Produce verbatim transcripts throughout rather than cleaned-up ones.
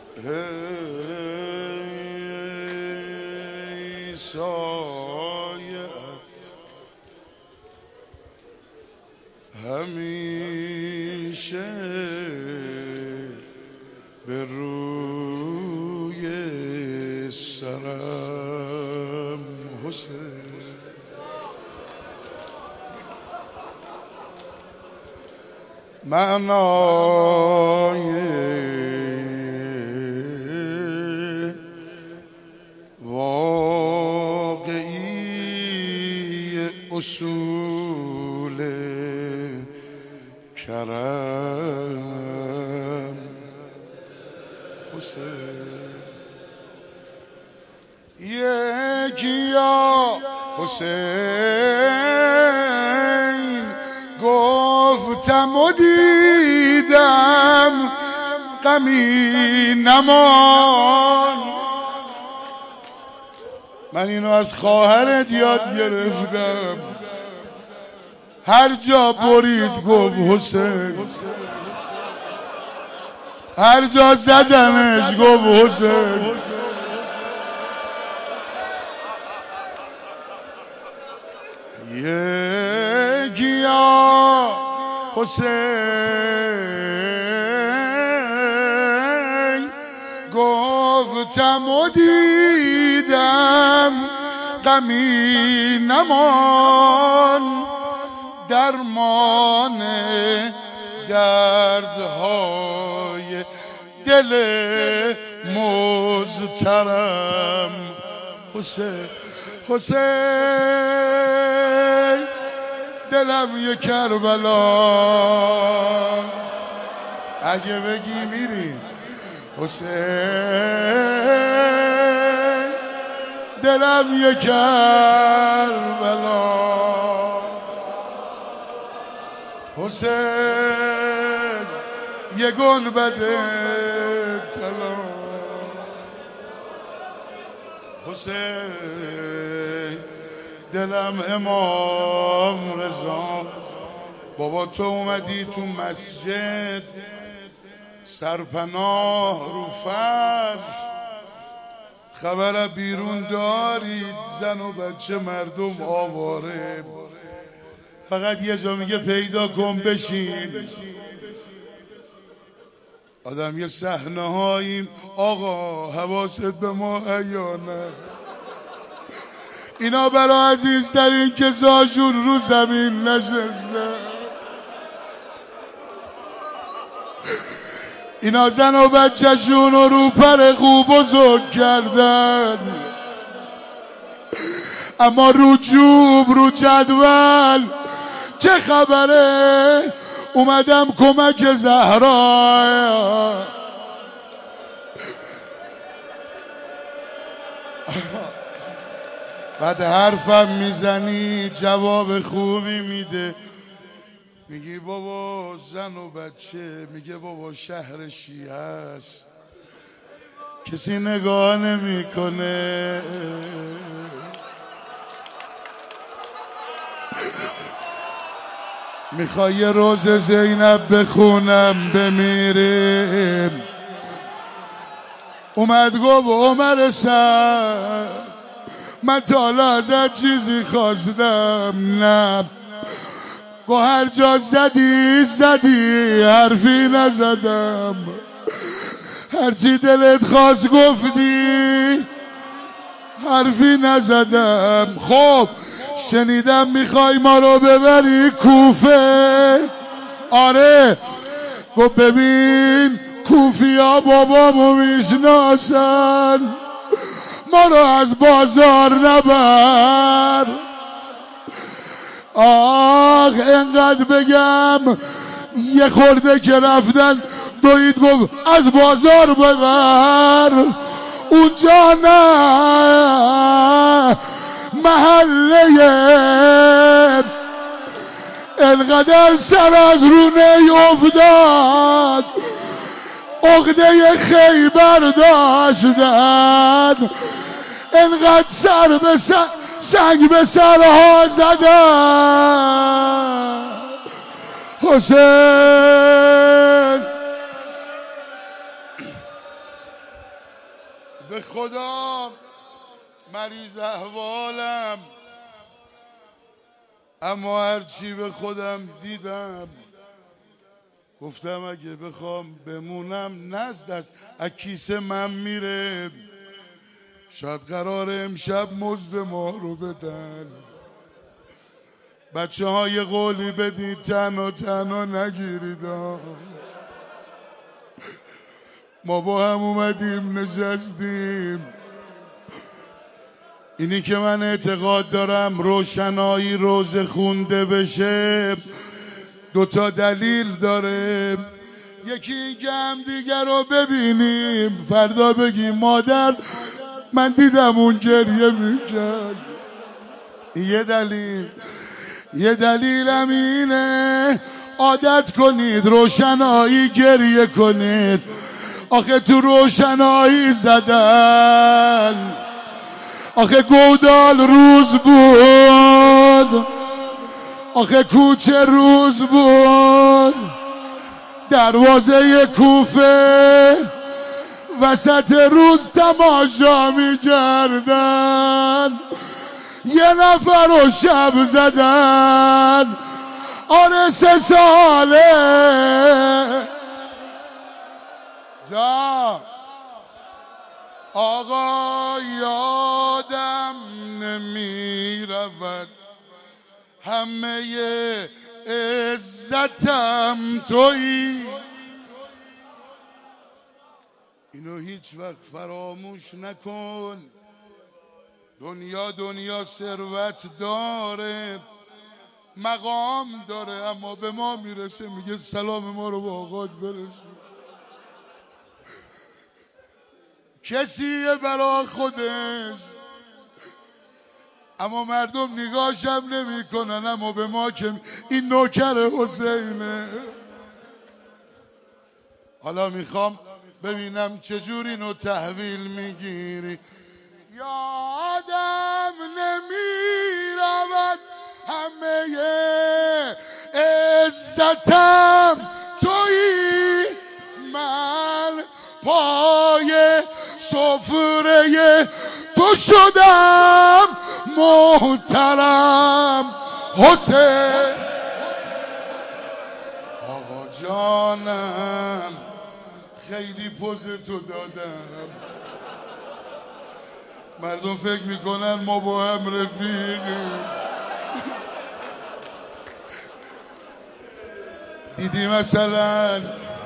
ای سایت همیشه به روی سرم حسین معنای واقعی اصول کرم حسین یکیا حسین گفتم و دیدم غمی نمان من اینو از خواهرت یاد گرفتم هر جا برید گفت حسین هر جا زدمش گفت حسین یکیا حسین گفتم و دیدم غمی نمان درمان دردهای دل مضطرم حسین حسین دلم یه کربلا اگه بگی میری حسین دلم یه کربلا حسین یه گنبد طلا حسین دلم امام رضا بابا تو اومدی تو مسجد سرپناه رو فرش خبر بیرون دارید زن و بچه مردم آواره فقط یه جا میگه پیدا کن بشین آدم یه صحنه هاییم آقا حواست به ما یا نه اینا برا عزیزترین کساشون رو زمین نشسته اینا زن و بچهشون رو رو پر خوب بزرگ کردن اما رو چوب رو جدول چه خبره اومدم کمک زهرا بعد حرفم میزنی جواب خوبی میده میگی بابا زن و بچه میگه بابا شهر شیعه است کسی نگاه نمیکنه میخوای یه روز زینب بخونم بمیریم اومد گفت عمر سر من تا حالا ازت چیزی خواستم نه گو هر جا زدی زدی حرفی نزدم هرچی دلت خواست گفتی حرفی نزدم خب شنیدم میخوای ما رو ببری کوفه آره گفت ببین کوفیا بابامو میشناسن ما رو از بازار نبر آخ اینقدر بگم یه خورده که رفتن دوید گفت از بازار ببر اونجا نه محله انقدر سر از رونه افتاد عقده خیبر داشتن انقدر سر به سر سنگ به سرها زدن حسین به خدا مریض احوالم، اما هرچی به خودم دیدم گفتم اگه بخوام بمونم نزد است از کیسه من میره. شاید قرار امشب مزد ما رو بدن. بچه های قولی بدید تنها تنها نگیرید. ما با هم اومدیم نشستیم. اینی که من اعتقاد دارم روشنایی روز خونده بشه دوتا دلیل داره. یکی این که هم دیگر رو ببینیم فردا بگیم مادر من دیدم اون گریه میکرد. یه دلیل. یه دلیلم اینه عادت کنید روشنایی گریه کنید. آخه تو روشنایی زدن، آخه گودال روز بود، آخه کوچه روز بود، دروازه کوفه وسط روز تماشا می کردن. یه نفر رو شب زدن. آره سه ساله جا آقا یادم نمی رود همه عزتم تویی. اینو هیچ وقت فراموش نکن. دنیا دنیا ثروت داره مقام داره، اما به ما میرسه میگه سلام ما رو با آقات برسون. کسیه برا خودش اما مردم نگاهشم نمی کنن. اما به ما که این نوکر حسینه. حالا میخوام ببینم چجوری اینو تحویل میگیری. یادم نمیرود همه عزتم تویی. من پای سفره تو شدم محترم حسین. آقا جانم خیلی پوز تو دادم. مردم فکر میکنن ما با هم رفیقیم. دیدی مثلا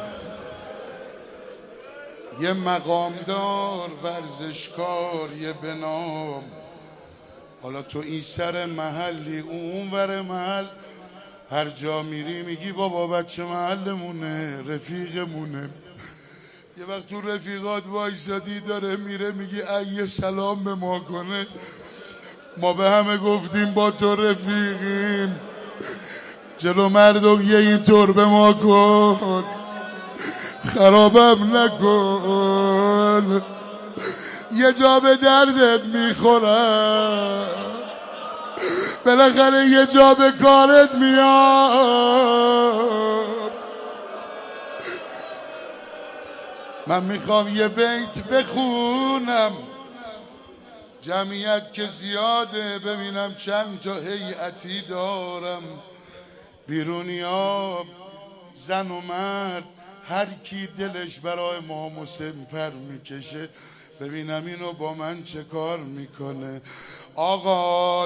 یه مقامدار ورزشکار یه بنام، حالا تو این سر محلی اون ور محل هر جا میری میگی بابا بچه محلمونه رفیقمونه. یه وقت تو رفیقات وایسادی داره میره میگی ای سلام به ما کنه. ما به همه گفتیم با تو رفیقیم. جلو مردم یه اینطور به ما کن، خرابم نکن. یه جا به دردت میخورم بالاخره یه جا به کارت میام. من میخوام یه بیت بخونم جمعیت که زیاده ببینم چند تا هیئتی دارم. بیرونیا زن و مرد هر کی دلش برای ما حسین پر میکشه ببینم اینو با من چه کار میکنه. آقا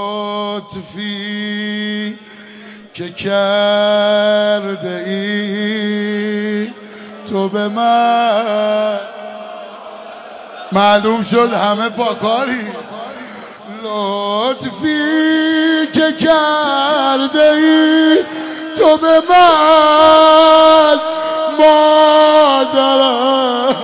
لطفی که کرده ای تو به من معلوم شد همه پاکاری. لطفی که کرده ای تو به من مادرم.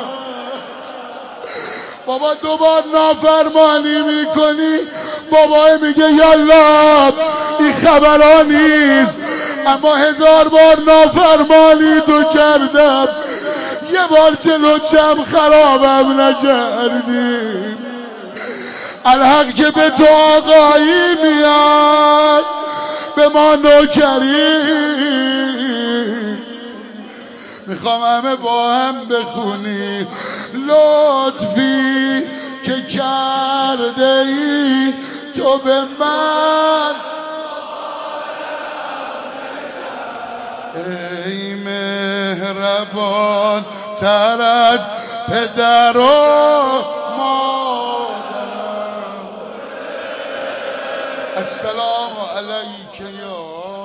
بابا دوبار نافرمانی میکنی بابا میگه یالله این خبرها نیست، اما هزار بار نافرمانی تو کردم یه بار جلو جمع خرابم نکردی. الحق که به تو آقایی میاد به ما نوکری. میخوام همه با هم بخونی لطفی که کرده ای تو به من ای مهربان تر از پدر و مادرم. السلام علیک یا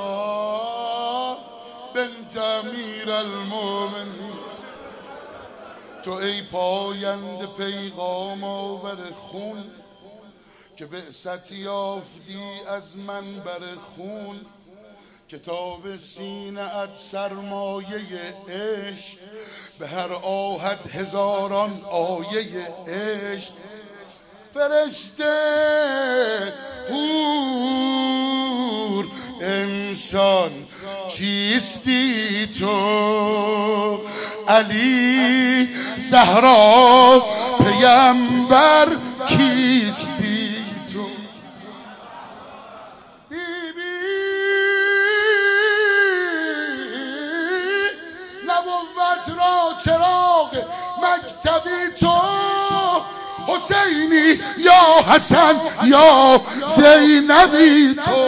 بنت امیر المؤمنین. تو ای پاینده پیغام آور خون که بعثت یافتی از منبر خون. کتاب سینه ات سرمایه عشق به هر آهت هزاران آیه عشق. فرشته حور انسان چیستی تو علی زهرا پیامبر کیستی تو. بیبی نبوت را چراغ مکتبی تو حسینی یا حسن یا زینبی تو.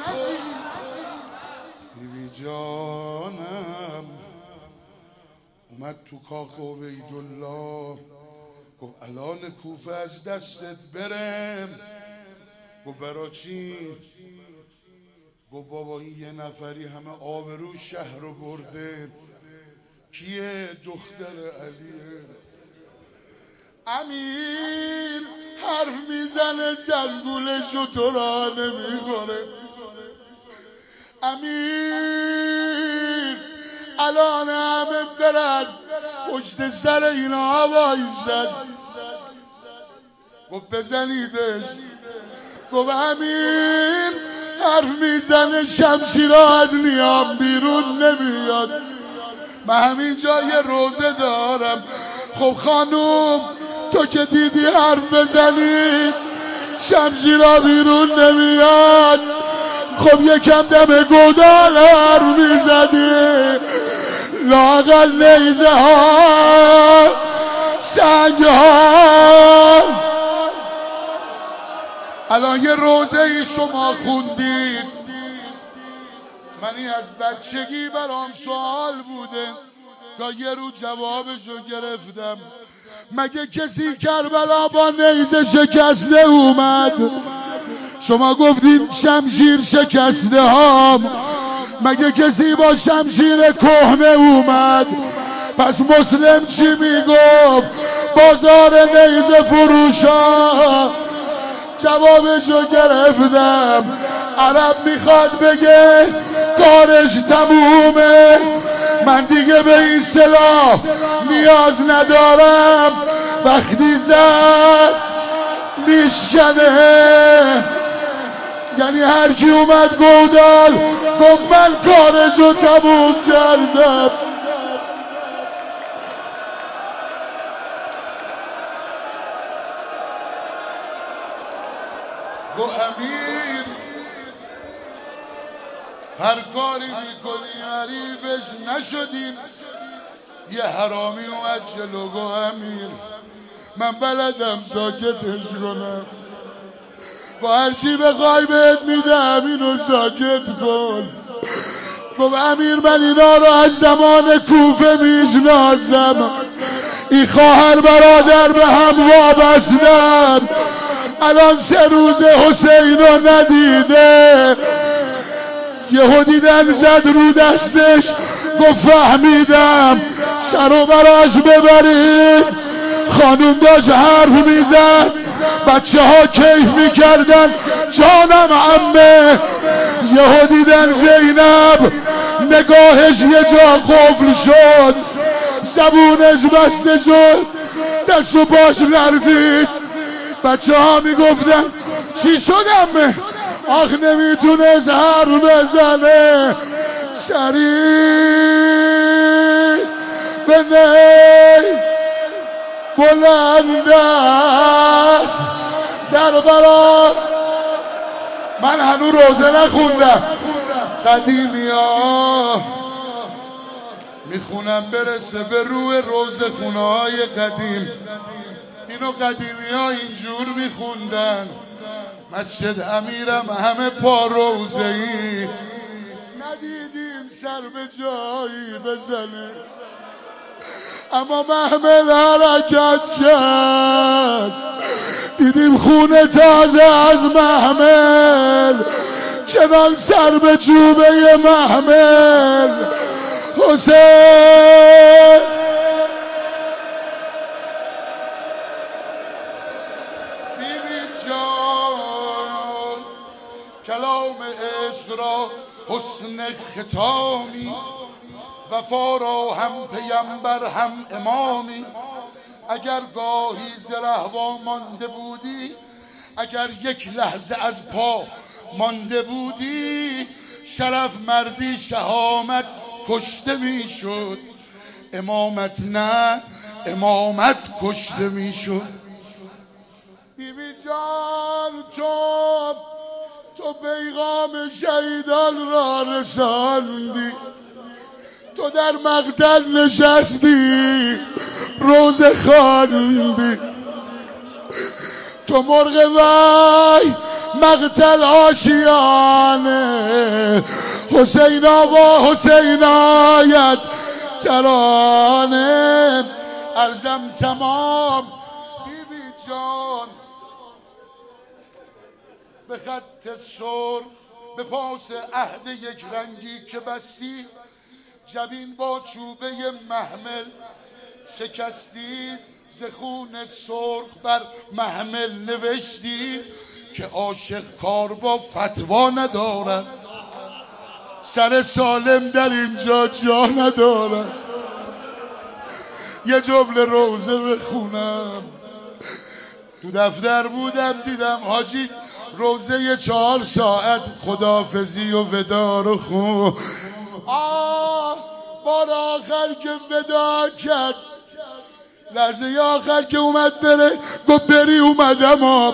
بیبی جانم اومد تو کاخ عبیدالله گفت الان کوفه از دستت برم. گفت برا چی؟ گفت بابا این یه نفری همه آبرو شهر رو برده. کیه؟ دختر علیه. امیر حرف میزنه زنگولشو تو را نمیخوره. امیر الان همه برن پشت سر اینا وایسن. گفت بزنیدش. گفت امیر حرف میزنه شمشیرها از نیام بیرون نمیاد. من همین جا یه روزه دارم. خب خانوم تو که دیدی حرف بزنی شمشیرها بیرون نمیاد. خب یکم دم گودال حرف میزدی لااقل نیزه ها سنگ ها. الان یه روزه ای شما خوندید. منی از بچگی برام سوال بوده تا یه رو جوابشو گرفتم. مگه کسی کربلا با نیزه شکسته اومد؟ شما گفتین شمشیر شکسته هام. مگه کسی با شمشیر کهنه اومد؟ پس مسلم چی میگفت؟ بازار نیزه فروشا. جوابشو گرفتم. عرب میخواد بگه کارش تمومه. من دیگه به این سلاح نیاز ندارم. وقتی زد میشکنه. یعنی هر کی اومد گودال گفت من کارشو تموم کردم. گو امیر هر کاری میکنی حریفش نشدیم. یه حرامی اومد جلو. گو امیر من بلدم ساکتش کنم. با هرچی بخوای بهت میدم اینو ساکت کن. گفت امیر من اینا رو از زمان کوفه میشناسم. این خواهر برادر به هم وابستن. الان سه روز حسین رو ندیده. یهو دیدن زد رو دستش. گفت فهمیدم سر و براش ببرید. خانوم داشت حرف میزد. بچه ها کیف میکردن جانم عمه. یهو دیدن زینب نگاهش یه جا قفل شد. زبونش بسته شد. دست و پاش لرزید. بچه ها میگفتن چی شد عمه؟ آخ نمیتونه زهر بزنه. سریع به نی بلند است در برات. من هنو روزه نخوندم. قدیمی ها میخونم برسه به روی روزه خونه های قدیم. اینو قدیمی ها اینجور میخوندن. مسجد امیرم همه پا روزه ای، ندیدیم سر به جایی بزنه، اما محمل حرکت کرد. دیدیم خونه تازه از محمل، چنان سر به جوبه محمل. حسین بیبی جان کلام عشق را حسن ختامی، وفا را هم پیمبر هم امامی. اگر گاهی ز رهوا مانده بودی، اگر یک لحظه از پا مانده بودی، شرف مردی شهامت کشته میشد، امامت نه امامت کشته میشد. بیبی جان تو تو پیغام شهیدان را رساندی، تو در مقتل نشستی روزه خواندی، تو مرغ وای مقتل آشیانه، حسین آوا حسین آید ترانه. عرضم تمام بیبی جان به خط سرخ به پاس عهد یک رنگی که بستی، جبین با چوبه محمل شکستی، ز خون سرخ بر محمل نوشتی که عاشق کار با فتوا ندارد، سر سالم در اینجا جا ندارد. یه جمله روزه بخونم. تو دفتر بودم دیدم حاجی روزه چهار ساعت خداحافظی و ودا رو خون. آه بار آخر که ودا کرد، لحظه آخر که اومد بره گفت بری اومدم. آب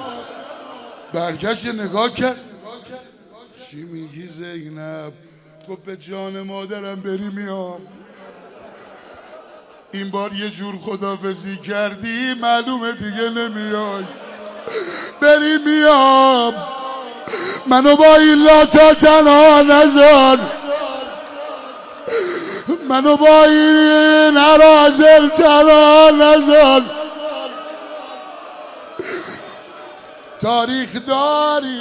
برگشت نگاه کرد، چی میگی زینب؟ گفت به جان مادرم بری میام. این بار یه جور خداحافظی کردی معلومه دیگه نمیای. بری میام، منو با این لاتا تنها نذار، منو با این عرازل تنها نذار. تاریخ داریم.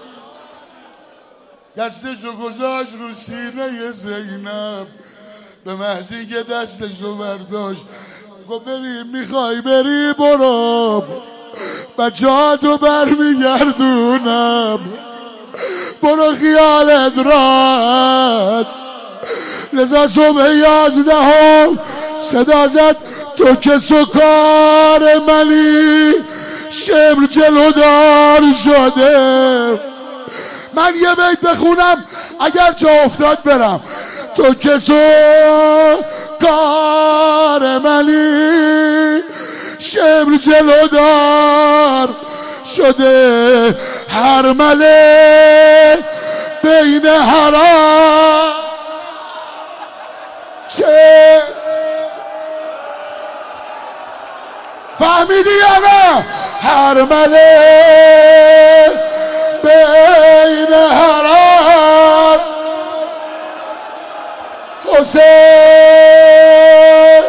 دستشو گذاشت رو سینه زینب، به محضی که دستشو برداشت گفت ببین میخوای بری برو، بچه ها تو برمیگردونم، برو خیالت راحت. لذا صبح یازدهم صدا زد تو که سکار منی، شمر جلودار شده. من یه بیت بخونم اگر جا افتاد برم. تو که سکار منی، شمر جلودار شده، هر مله بین حرام چه فهمیدی یا نه؟ هر مله بین حرام حسین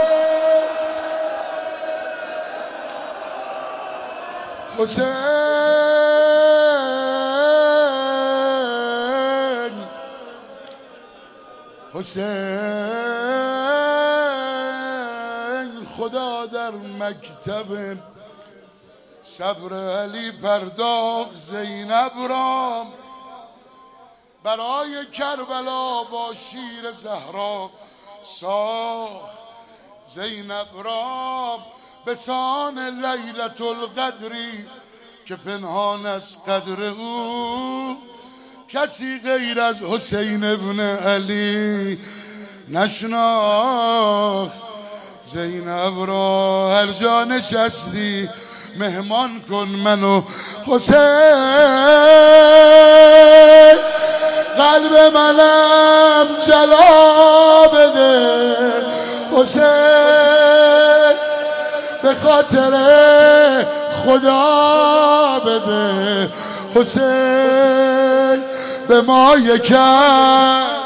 حسین حسین خدا در مکتب صبر علی پرداخت زینب رام، برای کربلا با شیر زهرا ساخت زینب رام. به سان لیلت القدری که پنهان از قدر او، کسی غیر از حسین ابن علی نشناخت زینب را. هر جا نشستی مهمان کن منو حسین، قلب منم جلا بده حسین، به خاطر خدا بده حسین، به ما یکم